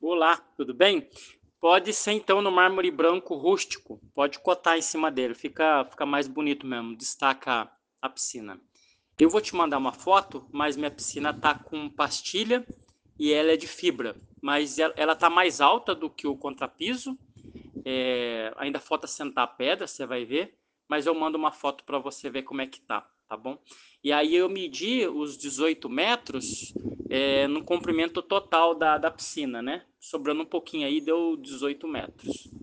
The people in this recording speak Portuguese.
Olá, tudo bem? Pode ser então no mármore branco rústico, pode cotar em cima dele, fica mais bonito mesmo, destaca a piscina. Eu vou te mandar uma foto, mas minha piscina tá com pastilha e ela é de fibra, mas ela tá mais alta do que o contrapiso. Ainda falta sentar a pedra, você vai ver, mas eu mando uma foto para você ver como é que tá bom? E aí eu medi os 18 metros no comprimento total da piscina, né? Sobrando um pouquinho aí, deu 18 metros.